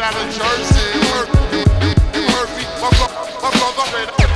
out of Jersey. Murphy, my brother,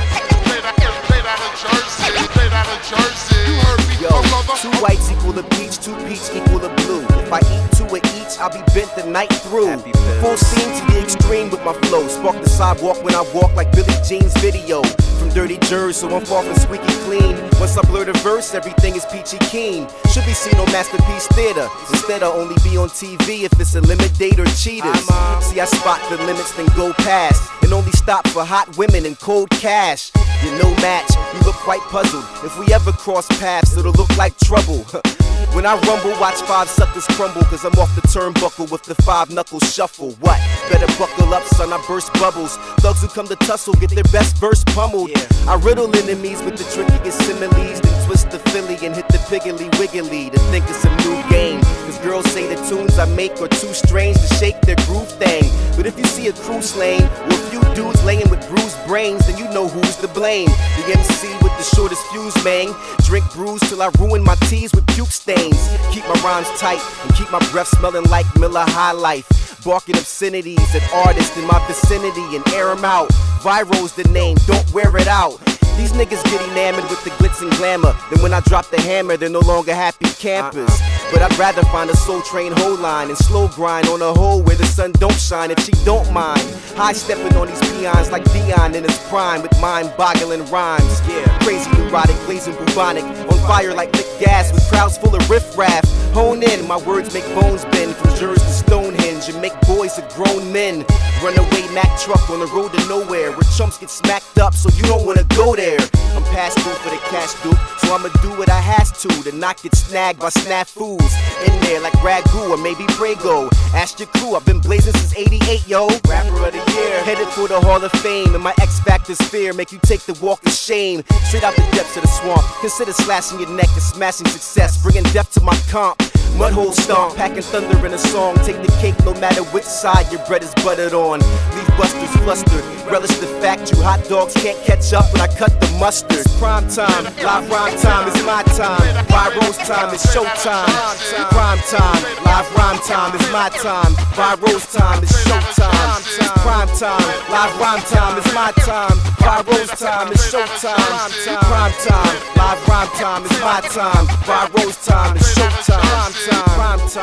straight out of Jersey. Straight out of Jersey. Murphy, yo, my brother. 2 whites equal a peach, 2 peach equal a blue. If I eat 2 of each, I'll be bent the night through. Full steam to the extreme with my flow. Spark the sidewalk when I walk like Billie Jean's video. From dirty Jersey, so I'm far from squeaky clean. Once I blur the verse, everything is peachy keen. Should be seen on Masterpiece Theater. Instead, I'll only be on TV if it's a limit date or cheaters. See, I spot the limits, then go past. And only stop for hot women and cold cash. You're no match, you look quite puzzled. If we ever cross paths, it'll look like trouble. When I rumble, watch 5 suckers crumble. Cause I'm off the turnbuckle with the 5-knuckle shuffle. What? Better buckle up, son, I burst bubbles. Thugs who come to tussle get their best verse pummeled. I riddle enemies with the trickiest similes. Then twist the Philly and hit the piggly wiggly to think it's a new game. Cause girls say the tunes I make are too strange to shake their groove thing. But if you see a crew slain, or a few dudes laying with bruised brains, then you know who's to blame. The MC with the shortest fuse, man. Drink brews till I ruin my teas with puke stains. Keep my rhymes tight and keep my breath smelling like Miller High Life. Barking obscenities at artists in my vicinity and air them out. Viral's the name, don't wear it out. These niggas get enamored with the glitz and glamour. Then when I drop the hammer, they're no longer happy campers. But I'd rather find a soul train whole line and slow grind on a hole where the sun don't shine if she don't mind. High stepping on these peons like Dion in his prime with mind-boggling rhymes. Yeah, crazy, neurotic, blazing bubonic, on fire like lit gas with crowds full of riffraff. Hone in, my words make bones bend from Jersey to Stonehenge and make boys of grown men. Runaway Mack truck on the road to nowhere where chumps get smacked up, so you don't wanna go there. I'm past due for the cash duke, so I'ma do what I has to not get snagged by snafus. In there like Ragu or maybe Prego. Ask your crew, I've been blazing since '88, yo. Rapper of the year, headed for the Hall of Fame. And my X Factor's fear make you take the walk of shame. Straight out the depths of the swamp, consider slashing your neck and smashing success, bringing death to my comp. Mudhole stomp, packing thunder in a song. Take the cake no matter which side your bread is buttered on. Leave busters flustered, relish the fact you hot dogs can't catch up when I cut the mustard. It's prime time, live rhyme time is my time. Viral's time is showtime. Prime time, live rhyme time is my time. Viral's time is showtime. It's prime time, live rhyme time is my time. Viral's time is showtime. Prime time, live rhyme time is my time. Viral's time is showtime. Prime time.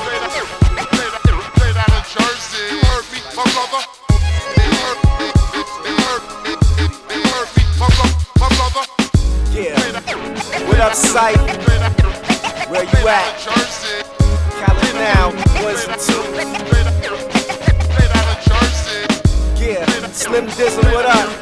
Straight out of Jersey. Murphy, my brother. Murphy, my brother. Yeah. What up, Sight? Where you at? Cali now, 1s and 2s. Yeah, Slim Dizzle, what up?